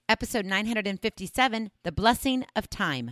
Episode 957, The Blessing of Time.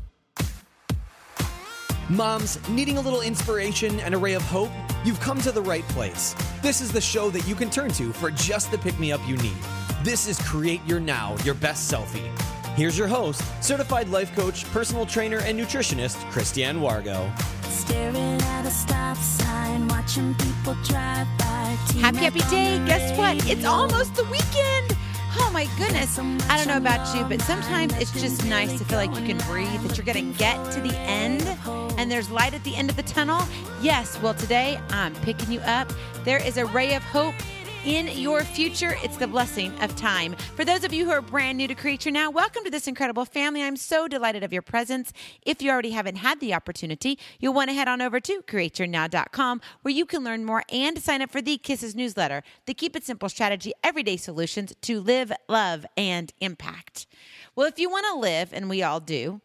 Moms, needing a little inspiration and a ray of hope? You've come to the right place. This is the show that you can turn to for just the pick-me-up you need. This is Create Your Now, Your Best Selfie. Here's your host, certified life coach, personal trainer, and nutritionist, Christiane Wargo. Staring at a stop sign, watching people drive by. Happy day. Guess what? It's almost the weekend. Oh my goodness. I don't know about you, but sometimes it's just nice to feel like you can breathe, that you're going to get to the end and there's light at the end of the tunnel. Yes, well, today I'm picking you up. There is a ray of hope in your future. It's the blessing of time. For those of you who are brand new to Create Your Now, welcome to this incredible family. I'm so delighted of your presence. If you already haven't had the opportunity, you'll want to head on over to createyournow.com where you can learn more and sign up for the Kisses newsletter, the Keep It Simple strategy, everyday solutions to live, love, and impact. Well, if you want to live, and we all do,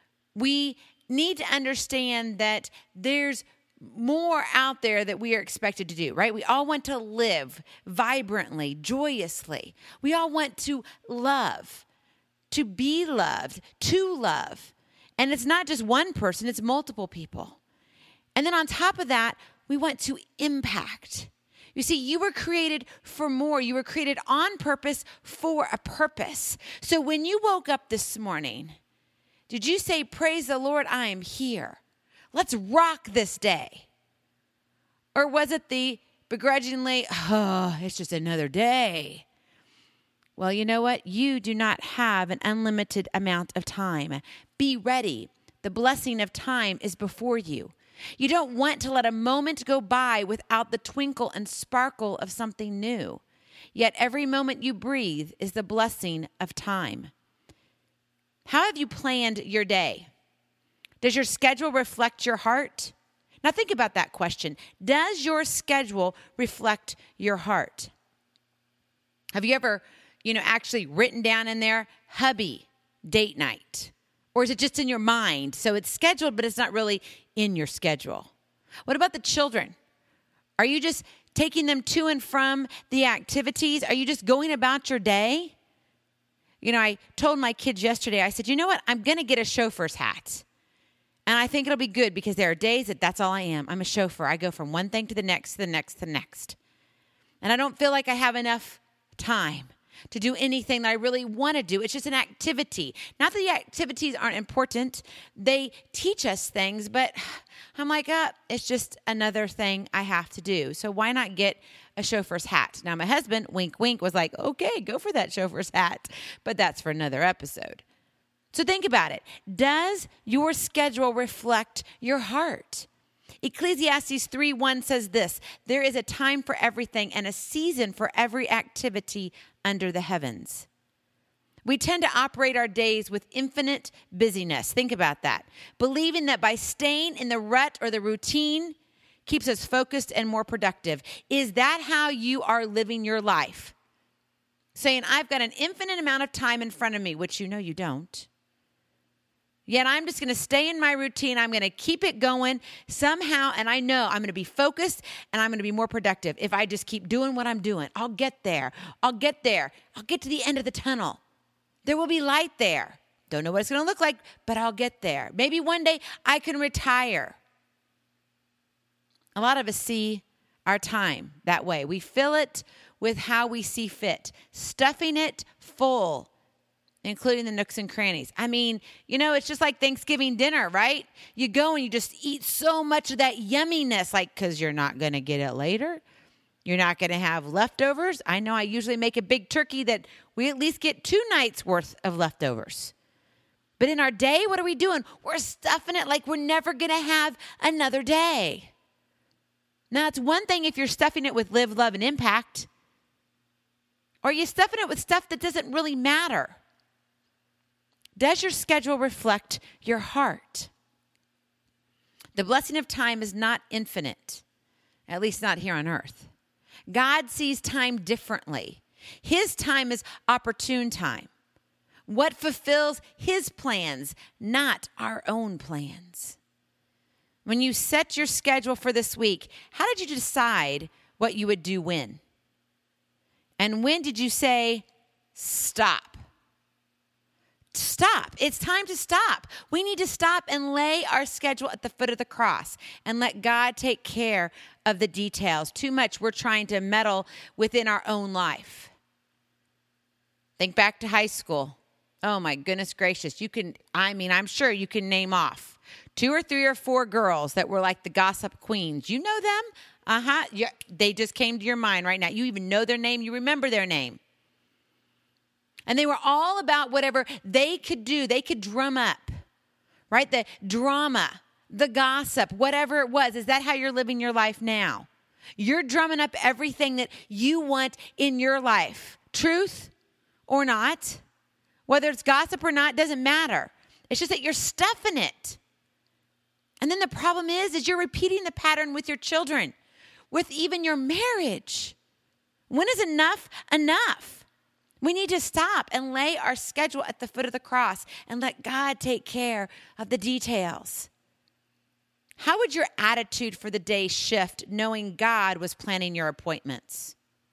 we need to understand that there's more out there that we are expected to do, right? We all want to live vibrantly, joyously. We all want to love, to be loved, to love. And it's not just one person, it's multiple people. And then on top of that, we want to impact. You see, you were created for more. You were created on purpose for a purpose. So when you woke up this morning, did you say, "Praise the Lord, I am here. Let's rock this day"? Or was it the begrudgingly, it's just another day? Well, you know what? You do not have an unlimited amount of time. Be ready. The blessing of time is before you. You don't want to let a moment go by without the twinkle and sparkle of something new. Yet every moment you breathe is the blessing of time. How have you planned your day? Does your schedule reflect your heart? Now think about that question. Does your schedule reflect your heart? Have you ever, actually written down in there, hubby, date night? Or is it just in your mind? So it's scheduled, but it's not really in your schedule. What about the children? Are you just taking them to and from the activities? Are you just going about your day? I told my kids yesterday, I said, you know what? I'm going to get a chauffeur's hat. And I think it'll be good because there are days that's all I am. I'm a chauffeur. I go from one thing to the next, to the next, to the next. And I don't feel like I have enough time to do anything that I really want to do. It's just an activity. Not that the activities aren't important. They teach us things, but I'm like, it's just another thing I have to do. So why not get a chauffeur's hat? Now, my husband, wink, wink, was like, okay, go for that chauffeur's hat. But that's for another episode. So think about it. Does your schedule reflect your heart? Ecclesiastes 3:1 says this, "There is a time for everything and a season for every activity under the heavens." We tend to operate our days with infinite busyness. Think about that. Believing that by staying in the rut or the routine keeps us focused and more productive. Is that how you are living your life? Saying, I've got an infinite amount of time in front of me, which you know you don't. Yet I'm just going to stay in my routine. I'm going to keep it going somehow. And I know I'm going to be focused and I'm going to be more productive. If I just keep doing what I'm doing, I'll get there. I'll get there. I'll get to the end of the tunnel. There will be light there. Don't know what it's going to look like, but I'll get there. Maybe one day I can retire. A lot of us see our time that way. We fill it with how we see fit, stuffing it full, including the nooks and crannies. I mean, it's just like Thanksgiving dinner, right? You go and you just eat so much of that yumminess, because you're not going to get it later. You're not going to have leftovers. I know I usually make a big turkey that we at least get 2 nights worth of leftovers. But in our day, what are we doing? We're stuffing it like we're never going to have another day. Now, it's one thing if you're stuffing it with live, love, and impact. Or are you stuffing it with stuff that doesn't really matter? Does your schedule reflect your heart? The blessing of time is not infinite, at least not here on earth. God sees time differently. His time is opportune time. What fulfills his plans, not our own plans. When you set your schedule for this week, how did you decide what you would do when? And when did you say, stop? Stop. It's time to stop. We need to stop and lay our schedule at the foot of the cross and let God take care of the details. Too much we're trying to meddle within our own life. Think back to high school. Oh my goodness gracious. I'm sure you can name off 2 or 3 or 4 girls that were like the gossip queens. You know them? They just came to your mind right now. You even know their name. You remember their name. And they were all about whatever they could do. They could drum up, right? The drama, the gossip, whatever it was. Is that how you're living your life now? You're drumming up everything that you want in your life. Truth or not, whether it's gossip or not, doesn't matter. It's just that you're stuffing it. And then the problem is you're repeating the pattern with your children, with even your marriage. When is enough enough? We need to stop and lay our schedule at the foot of the cross and let God take care of the details. How would your attitude for the day shift knowing God was planning your appointments?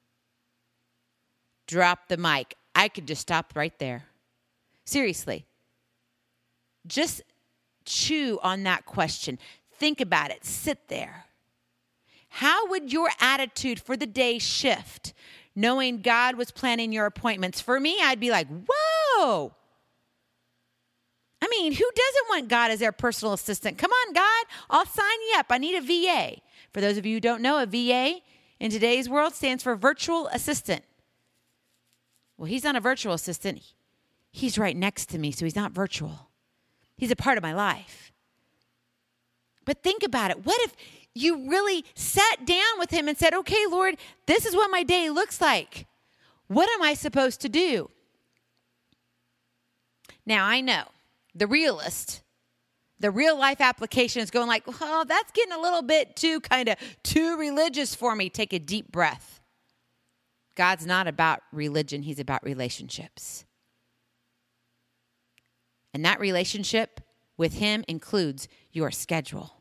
Drop the mic. I could just stop right there. Seriously. Just chew on that question. Think about it. Sit there. How would your attitude for the day shift knowing God was planning your appointments? For me, I'd be like, whoa. I mean, who doesn't want God as their personal assistant? Come on, God, I'll sign you up. I need a VA. For those of you who don't know, a VA in today's world stands for virtual assistant. Well, he's not a virtual assistant. He's right next to me, so he's not virtual. He's a part of my life. But think about it. What if you really sat down with him and said, okay, Lord, this is what my day looks like. What am I supposed to do? Now, I know the realist, the real life application is going like, well, that's getting a little bit too religious for me. Take a deep breath. God's not about religion. He's about relationships. And that relationship with him includes your schedule.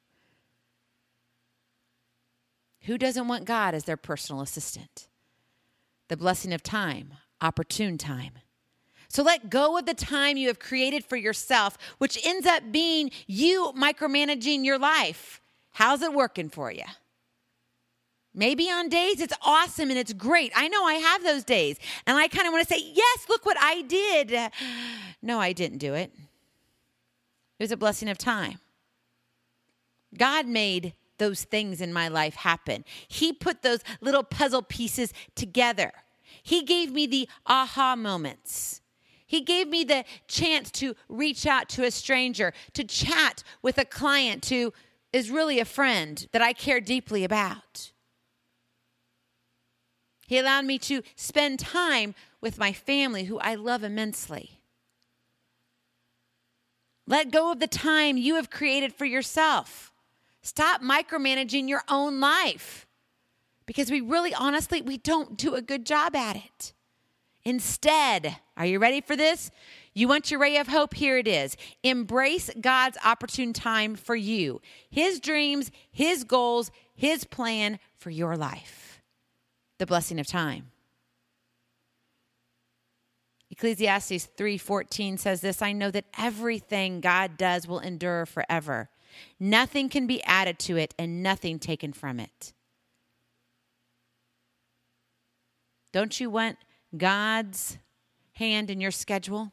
Who doesn't want God as their personal assistant? The blessing of time, opportune time. So let go of the time you have created for yourself, which ends up being you micromanaging your life. How's it working for you? Maybe on days it's awesome and it's great. I know I have those days. And I kind of want to say, yes, look what I did. No, I didn't do it. It was a blessing of time. God made those things in my life happen. He put those little puzzle pieces together. He gave me the aha moments. He gave me the chance to reach out to a stranger, to chat with a client who is really a friend that I care deeply about. He allowed me to spend time with my family, who I love immensely. Let go of the time you have created for yourself. Stop micromanaging your own life, because we don't do a good job at it. Instead, are you ready for this? You want your ray of hope? Here it is. Embrace God's opportune time for you, his dreams, his goals, his plan for your life. The blessing of time. Ecclesiastes 3:14 says this, I know that everything God does will endure forever. Nothing can be added to it and nothing taken from it. Don't you want God's hand in your schedule?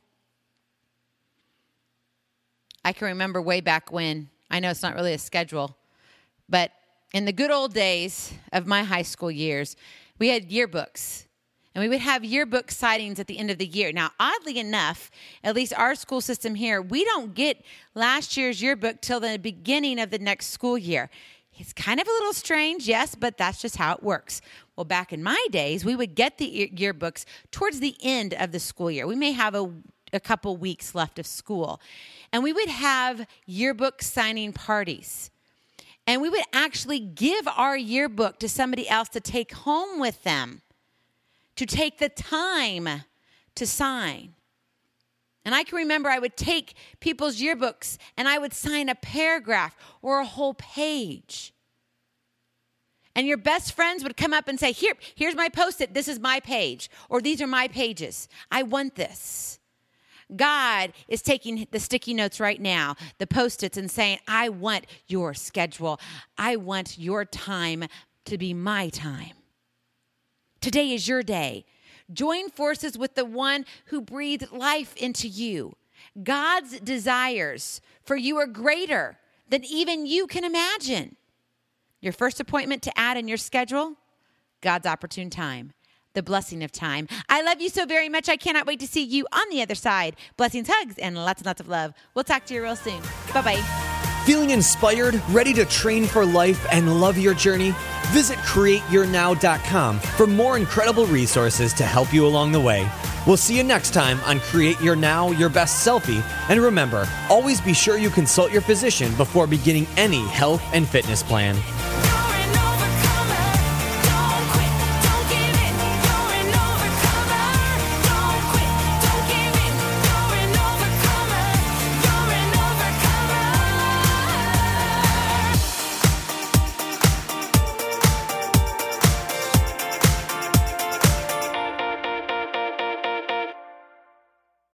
I can remember way back when, I know it's not really a schedule, but in the good old days of my high school years, we had yearbooks. And we would have yearbook sightings at the end of the year. Now, oddly enough, at least our school system here, we don't get last year's yearbook till the beginning of the next school year. It's kind of a little strange, yes, but that's just how it works. Well, back in my days, we would get the yearbooks towards the end of the school year. We may have a couple weeks left of school. And we would have yearbook signing parties. And we would actually give our yearbook to somebody else to take home with them, to take the time to sign. And I can remember I would take people's yearbooks and I would sign a paragraph or a whole page. And your best friends would come up and say, here's my Post-it. This is my page. Or these are my pages. I want this. God is taking the sticky notes right now, the Post-its, and saying, I want your schedule. I want your time to be my time. Today is your day. Join forces with the one who breathed life into you. God's desires for you are greater than even you can imagine. Your first appointment to add in your schedule, God's opportune time, the blessing of time. I love you so very much. I cannot wait to see you on the other side. Blessings, hugs, and lots of love. We'll talk to you real soon. Bye-bye. Feeling inspired, ready to train for life and love your journey? Visit CreateYourNow.com for more incredible resources to help you along the way. We'll see you next time on Create Your Now, Your Best Selfie. And remember, always be sure you consult your physician before beginning any health and fitness plan.